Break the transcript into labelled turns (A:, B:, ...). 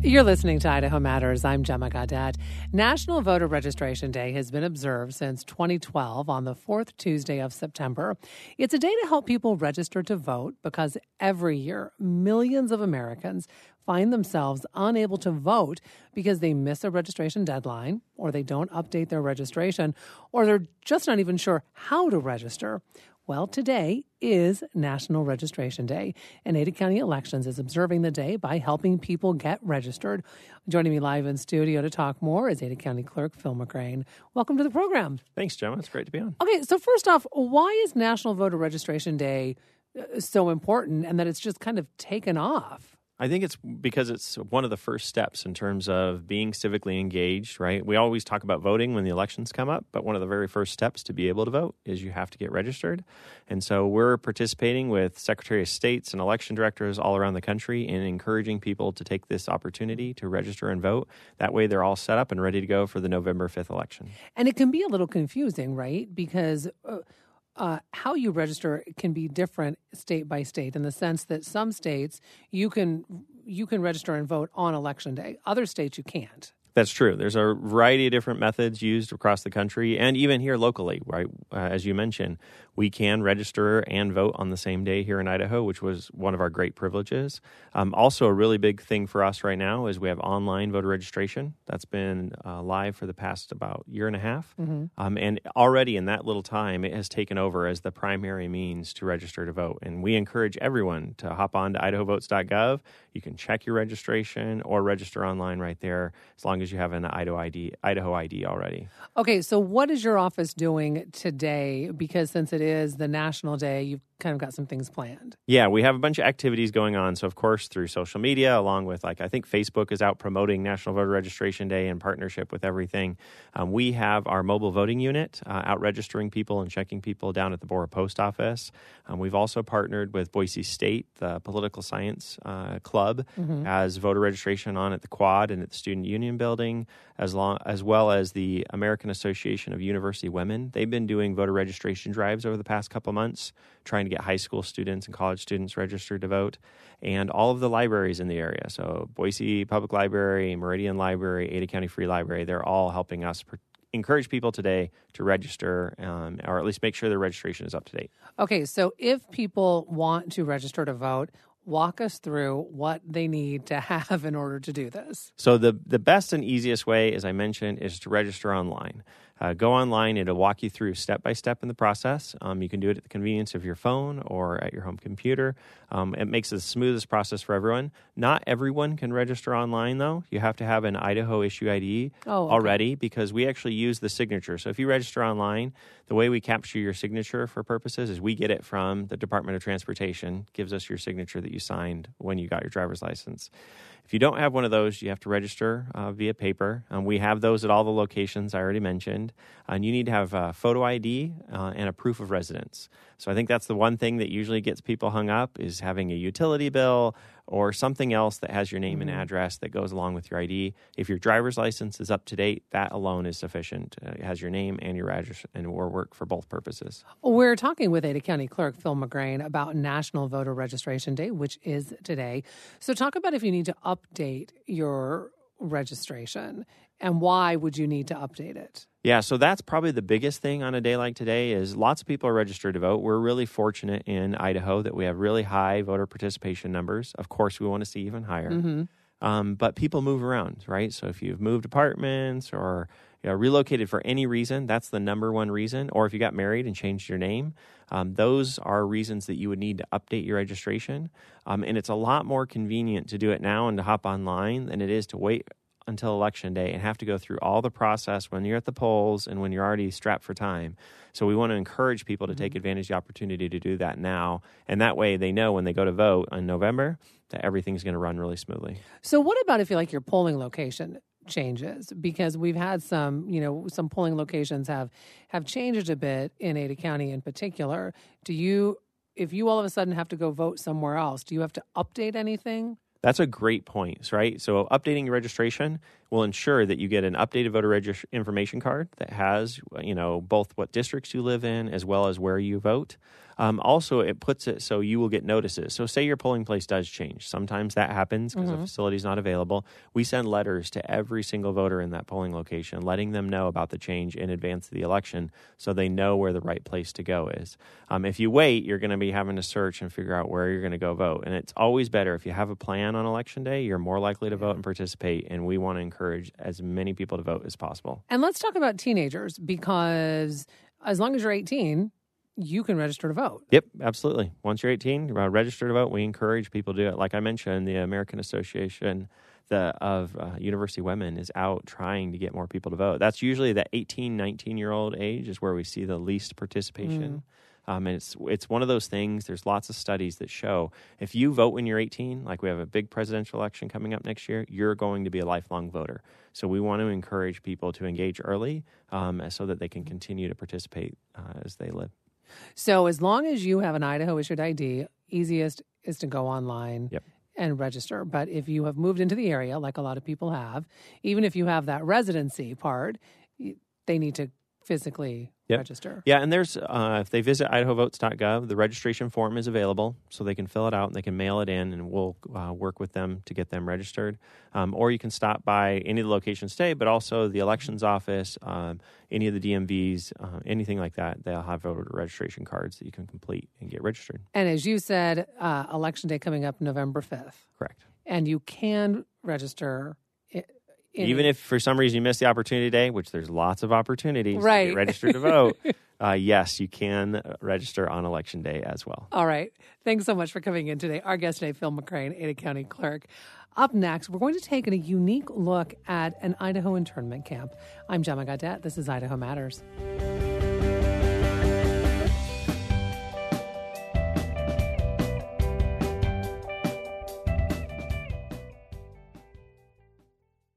A: You're listening to Idaho Matters. I'm Gemma Gaudet. National Voter Registration Day has been observed since 2012 on the fourth Tuesday of September. It's a day to help people register to vote because every year, millions of Americans find themselves unable to vote because they miss a registration deadline, or they don't update their registration, or they're just not even sure how to register. Well, today is National Registration Day, and Ada County Elections is observing the day by helping people get registered. Joining me live in studio to talk more is Ada County Clerk Phil McGrain. Welcome to the program.
B: Thanks, Gemma. It's great to be on.
A: Okay, so first off, why is National Voter Registration Day so important and that it's just kind of taken off?
B: I think it's because it's one of the first steps in terms of being civically engaged, right? We always talk about voting when the elections come up, but one of the very first steps to be able to vote is you have to get registered. And so we're participating with Secretary of States and election directors all around the country in encouraging people to take this opportunity to register and vote. That way they're all set up and ready to go for the November 5th election.
A: And it can be a little confusing, right? Because how you register can be different state by state in the sense that some states you can register and vote on Election Day. Other states you can't.
B: That's true. There's a variety of different methods used across the country and even here locally, right? As you mentioned, we can register and vote on the same day here in Idaho, which was one of our great privileges. Also, a really big thing for us right now is we have online voter registration. That's been live for the past about year and a half. Mm-hmm. And already in that little time, it has taken over as the primary means to register to vote. And we encourage everyone to hop on to idahovotes.gov. You can check your registration or register online right there as long as you have an Idaho ID already.
A: Okay, so what is your office doing today? Because since it is the National Day, you've kind of got some things planned.
B: Yeah, we have a bunch of activities going on. So, of course, through social media, along with, I think Facebook is out promoting National Voter Registration Day in partnership with everything. We have our mobile voting unit out registering people and checking people down at the Bora Post Office. We've also partnered with Boise State, the Political Science Club, as voter registration on at the Quad and at the Student Union Building, as well as the American Association of University Women. They've been doing voter registration drives over the past couple months, trying to get high school students and college students registered to vote, and all of the libraries in the area. So Boise Public Library, Meridian Library, Ada County Free Library, they're all helping us encourage people today to register or at least make sure their registration is up to date.
A: Okay, so if people want to register to vote, walk us through what they need to have in order to do this.
B: So the best and easiest way, as I mentioned, is to register online. Go online. It'll walk you through step-by-step in the process. You can do it at the convenience of your phone or at your home computer. It makes it the smoothest process for everyone. Not everyone can register online, though. You have to have an Idaho issue ID already because we actually use the signature. So if you register online, the way we capture your signature for purposes is we get it from the Department of Transportation, gives us your signature that you signed when you got your driver's license. If you don't have one of those, you have to register via paper. We have those at all the locations I already mentioned. And you need to have a photo ID and a proof of residence. So I think that's the one thing that usually gets people hung up is having a utility bill or something else that has your name and address that goes along with your ID. If your driver's license is up to date, that alone is sufficient. It has your name and your address and will work for both purposes.
A: We're talking with Ada County Clerk Phil McGrain about National Voter Registration Day, which is today. So talk about if you need to update your registration and why would you need to update it?
B: Yeah, so that's probably the biggest thing on a day like today is lots of people are registered to vote. We're really fortunate in Idaho that we have really high voter participation numbers. Of course, we want to see even higher. But people move around, right? So if you've moved apartments or relocated for any reason, that's the number one reason. Or if you got married and changed your name, those are reasons that you would need to update your registration. And it's a lot more convenient to do it now and to hop online than it is to wait until Election Day and have to go through all the process when you're at the polls and when you're already strapped for time. So we want to encourage people to take advantage of the opportunity to do that now. And that way they know when they go to vote in November that everything's going to run really smoothly.
A: So what about if you like your polling location changes? Because we've had some polling locations have changed a bit in Ada County in particular. If you all of a sudden have to go vote somewhere else, do you have to update anything?
B: That's a great point, right? So updating your registration, will ensure that you get an updated voter information card that has, both what districts you live in as well as where you vote. Also, it puts it so you will get notices. So say your polling place does change. Sometimes that happens because the facility is not available. We send letters to every single voter in that polling location, letting them know about the change in advance of the election so they know where the right place to go is. If you wait, you're going to be having to search and figure out where you're going to go vote. And it's always better if you have a plan on Election Day, you're more likely to vote and participate. And we want to encourage as many people to vote as possible.
A: And let's talk about teenagers, because as long as you're 18, you can register to vote.
B: Yep, absolutely. Once you're 18, register to vote. We encourage people to do it. Like I mentioned, the American Association of University Women is out trying to get more people to vote. That's usually the 18, 19-year-old age is where we see the least participation. And it's one of those things. There's lots of studies that show if you vote when you're 18, like we have a big presidential election coming up next year, you're going to be a lifelong voter. So we want to encourage people to engage early so that they can continue to participate as they live.
A: So as long as you have an Idaho-issued ID, easiest is to go online and register. But if you have moved into the area, like a lot of people have, even if you have that residency part, they need to physically register.
B: Yeah, and there's if they visit idahovotes.gov, the registration form is available, so they can fill it out and they can mail it in, and we'll work with them to get them registered. Or you can stop by any of the locations today, but also the elections office, any of the DMVs, anything like that. They'll have voter registration cards that you can complete and get registered.
A: And as you said, Election Day coming up November 5th.
B: Correct.
A: And you can register
B: even if for some reason you missed the opportunity today, which there's lots of opportunities to get registered to vote, yes, you can register on Election Day as well.
A: All right. Thanks so much for coming in today. Our guest today, Phil McCrane, Ada County Clerk. Up next, we're going to take a unique look at an Idaho internment camp. I'm Gemma Gaudette. This is Idaho Matters.